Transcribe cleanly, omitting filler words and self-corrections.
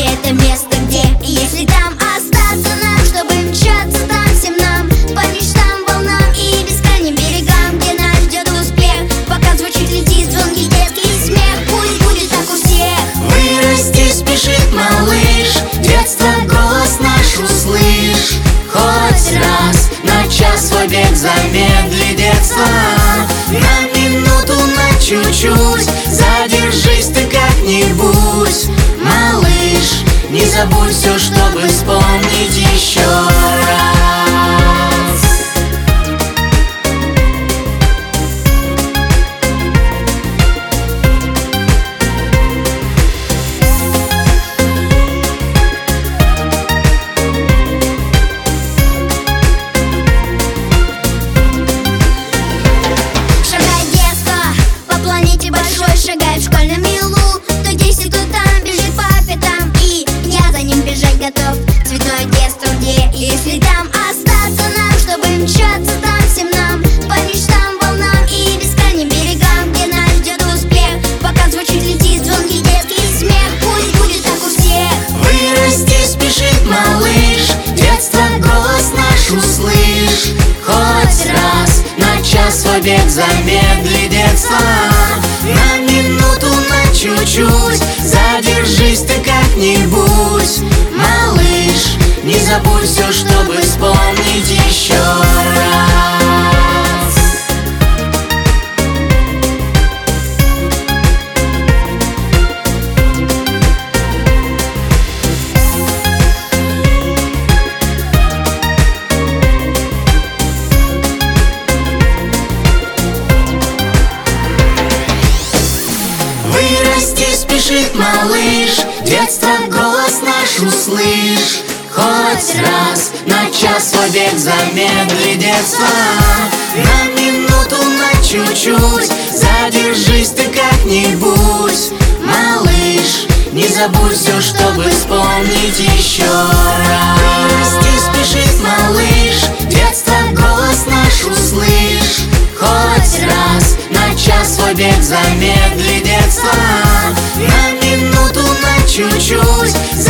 это место, где если там остаться нам, чтобы мчаться там всем нам по мечтам, волнам и бескрайним берегам, где нас ждет успех, пока звучит, летит звонкий детский смех. Пусть будет так у всех. Вырасти спешит малыш, детство голос наш услышь. Хоть раз на час свой бег замедли, детство на минуту, на чуть-чуть. Задержись ты как-нибудь, малыш, не забудь все, чтобы вспомнить еще раз. Шагает в школьном милу, то здесь и то там, бежит по пятам, и я за ним бежать готов. Цветное детство, где если там остаться нам, чтобы мчаться там всем нам по мечтам, волнам и бескрайним берегам, где нас ждет успех, пока звучит, летит звонкий детский смех. Пусть будет так у всех. Вырасти спешит малыш, детство голос наш услышь. Хоть раз на час свой бег замедли, детство на минуту, на чуть-чуть. Задержись ты как-нибудь, малыш, не забудь все, чтобы вспомнить еще раз. Вырасти спешит малыш, детство голос наш услышь. Хоть раз на час свой бег замедли, детство на минуту, на чуть-чуть. Задержись ты как-нибудь, малыш, не забудь все, чтобы вспомнить еще раз. Вырасти спешит малыш, детство голос наш услышь. Хоть раз на час свой бег замедли, детство на минуту, на чуть-чуть.